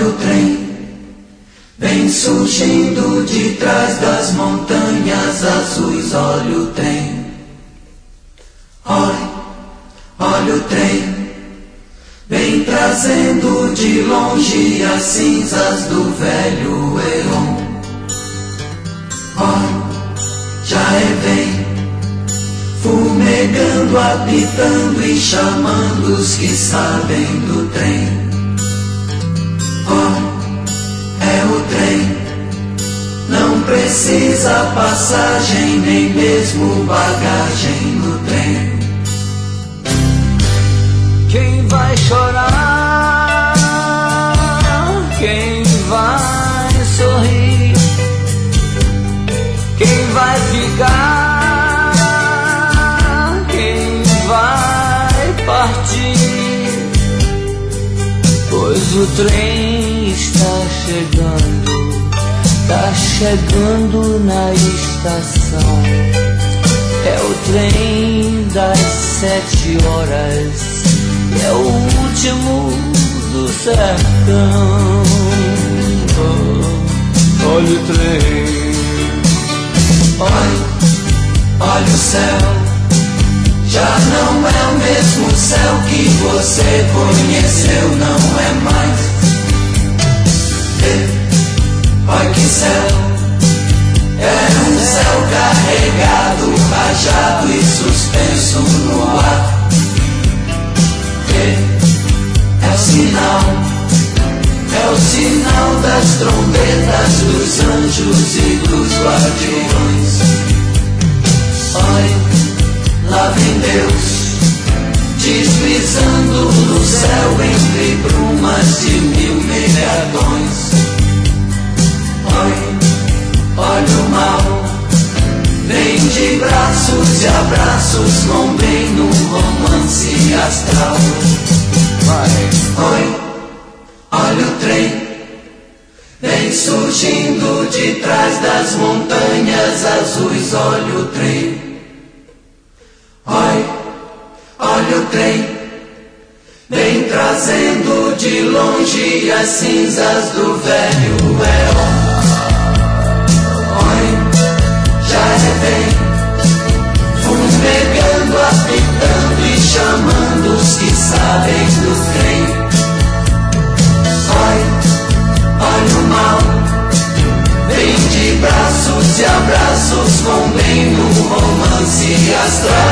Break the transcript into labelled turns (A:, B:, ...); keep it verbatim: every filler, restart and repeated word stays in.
A: Olha o trem, vem surgindo de trás das montanhas azuis. Olha o trem, olha, olha o trem, vem trazendo de longe as cinzas do velho Heron. Olha, já é bem, fumegando, apitando e chamando os que sabem do trem. Olha, é o trem, não precisa passagem, nem mesmo bagagem no trem.
B: Quem vai chorar? Quem vai sorrir? Quem vai ficar? Quem vai partir? Pois o trem está chegando, está chegando na estação. É o trem das sete horas, é o último do sertão. Oh, olha o trem,
A: olha, olha o céu, já não é o mesmo céu que você conheceu, não é mais. E, olha que céu, é um céu carregado, rajado e suspenso no ar. É o sinal, é o sinal das trombetas dos anjos e dos guardiões. Olha, lá vem Deus, deslizando no céu entre brumas de mil megatons. Olha, olha o mal, vem de braços e abraços com bem num romance astral. Oi, olha o trem, vem surgindo de trás das montanhas azuis. Olha o trem, oi, olha o trem, vem trazendo de longe as cinzas do velho Heron. Oi, já é bem, fumegando, apitando e chamando os que sabem do trem. Olha, olha o mal, vem de braços e abraços com bem no romance astral.